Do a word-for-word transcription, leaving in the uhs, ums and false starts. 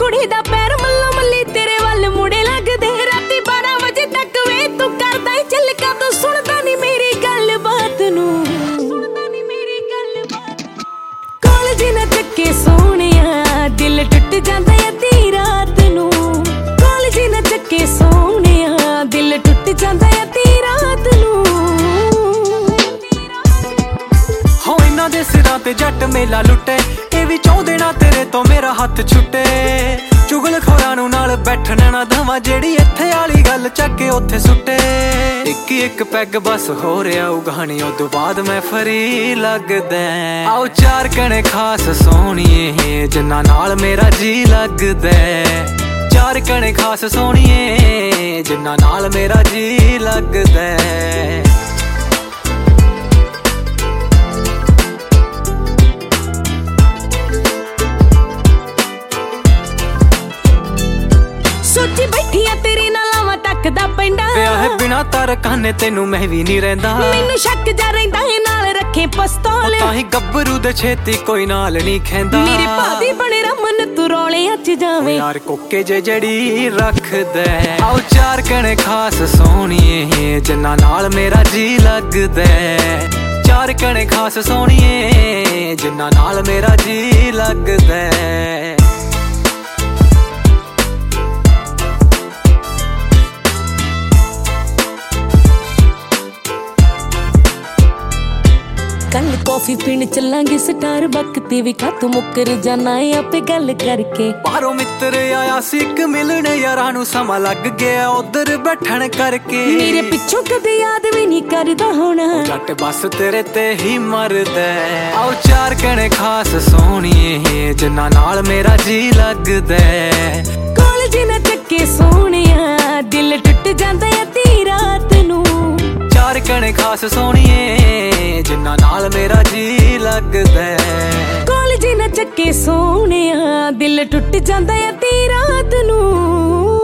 ਕੁੜੀ ਦਾ ਪੈਰ ਮੱਲੋ ਮੱਲੀ ਤੇਰੇ ਵੱਲ ਮੁੜੇ ਲੱਗਦੇ ਰਾਤੀ ਬਾਰਾਂ ਵਜੇ ਤੱਕ ਵੇ ਤੂੰ ਕਰਦਾ ਈ ਚੱਲ ਕਾ ਤੂੰ ਸੁਣਦਾ ਨੀ ਮੇਰੀ ਗੱਲ ਬਾਤ ਨੂੰ ਸੁਣਦਾ ਨੀ ਮੇਰੀ ਗੱਲ ਬਾਤ ਕਾਲਜ ਨਾ ਚੱਕੇ ਸੋਹਣਿਆ ਦਿਲ ਟੁੱਟ ਜਾਂਦਾ ਅੱਧੀ ਰਾਤ ਨੂੰ ਕਾਲਜ ਨਾ ਚੱਕੇ ਸੋਹਣਿਆ ਦਿਲ ਟੁੱਟ ਜਾਂਦਾ ਅੱਧੀ ਰਾਤ ਨੂੰ ਹੋ ਇਹਨਾਂ ਦੇ ਸਿਰਾਂ ਤੇ ਜੱਟ ਮੇਲਾ ਲੁੱਟੇ ਇਹ ਵੀ ਚਾਹੁੰਦੇ ਨਾ ਤੇਰੇ ਤੋਂ ਮੇਰਾ ਹੱਥ ਛੁੱਟੇ ਚੁਗਲ ਖੋਰਾਂ ਨੂੰ ਨਾਲ ਬੈਠਣ ਨਾ ਦਵਾਂ ਜਿਹੜੀ ਇੱਥੇ ਵਾਲੀ ਗੱਲ ਚੱਕ ਕੇ ਉੱਥੇ ਸੁੱਟੇ ਇੱਕ ਇੱਕ ਪੈਗ ਬਸ ਹੋ ਰਿਹਾ ਉਹ ਗਾਣੀ ਉਦੋਂ ਬਾਅਦ ਮੈਂ ਫਰੀ ਲੱਗਦਾ ਆਓ ਚਾਰ ਕਣੇ ਖਾਸ ਸੋਹਣੀਏ ਜਿੰਨਾ ਨਾਲ ਮੇਰਾ ਜੀ ਲੱਗਦਾ ਚਾਰ ਕਣੇ ਖਾਸ ਸੋਹਣੀਏ ਜਿੰਨਾ ਨਾਲ ਮੇਰਾ ਜੀ ਲੱਗਦਾ ਸੋਚੀ ਬੈਠੀ ਆ ਤੇਰੇ ਨਾਲ ਆਵਾਂ ਤੱਕਦਾ ਪੈਂਦਾ ਵਿਆਹ ਬਿਨਾ ਤਾਰ ਕਾਨੇ ਤੈਨੂੰ ਮੈਂ ਵੀ ਨਹੀਂ ਰਹਿੰਦਾ ਮੈਨੂੰ ਸ਼ੱਕ ਜਾ ਰਹਿੰਦਾ ਏ ਨਾਲ ਰੱਖੇ ਪਿਸਤੌਲ ਤਾਂ ਹੀ ਗੱਭਰੂ ਦੇ ਛੇਤੀ ਕੋਈ ਨਾਲ ਨਹੀਂ ਖੈਂਦਾ ਮੇਰੇ ਭਾਦੀ ਬਣੇ ਰਮਨ ਤੂੰ ਰੌਲਿਆਂ ਚ ਜਾਵੇਂ ਯਾਰ ਕੋਕੇ ਜੇ ਜੜੀ ਰੱਖਦਾ ਆਓ ਚਾਰ ਕਣੇ ਖਾਸ ਸੋਹਣੀਏ ਜਿੰਨਾ ਨਾਲ ਮੇਰਾ ਜੀ ਲੱਗਦਾ ਚਾਰ ਕਣੇ ਖਾਸ ਸੋਹਣੀਏ ਜਿੰਨਾ ਨਾਲ ਮੇਰਾ ਜੀ ਲੱਗਦਾ ਕੱਲ ਕੌਫੀ ਪੀਣ ਚੱਲਾਂਗੇ ਸਟਾਰਬਕ ਤੇ ਵੀ ਕਾ ਤੂੰ ਮੁੱਕਰ ਜਾਣਾ ਏ ਆਪੇ ਗੱਲ ਕਰਕੇ ਬਾਹਰੋਂ ਮਿੱਤਰ ਆਇਆ ਸੀ ਇੱਕ ਮਿਲਣ ਯਾਰਾਂ ਨੂੰ ਸਮਾਂ ਲੱਗ ਗਿਆ ਉਧਰ ਬੈਠਣ ਕਰਕੇ ਮੇਰੇ ਪਿੱਛੋਂ ਕਦੇ ਯਾਦ ਵੀ ਨਹੀਂ ਕਰਦਾ ਹੋਣਾ ਜੱਟ ਬਸ ਤੇਰੇ ਤੇ ਹੀ ਮਰਦਾ ਆਓ ਚਾਰ ਕਣੇ ਖਾਸ ਸੋਹਣੀਏ ਜਿੰਨਾ ਨਾਲ ਮੇਰਾ ਜੀ ਲੱਗਦਾ ਕਾਲਜ ਨਾ ਚੱਕੇ ਸੋਹਣਿਆ ਦਿਲ ਟੁੱਟ ਜਾਂਦਾ ਅੱਧੀ ਰਾਤ ਨੂੰ ਚਾਰ ਕਣੇ ਖਾਸ ਸੋਹਣੀਏ ਜਿੰਨਾ ਨਾਲ ਮੇਰਾ ਜੀ ਲੱਗਦਾ ਕਾਲਜ ਨਾ ਚੱਕੇ ਸੋਹਣਿਆ ਦਿਲ ਟੁੱਟ ਜਾਂਦਾ ਅੱਧੀ ਰਾਤ ਨੂੰ।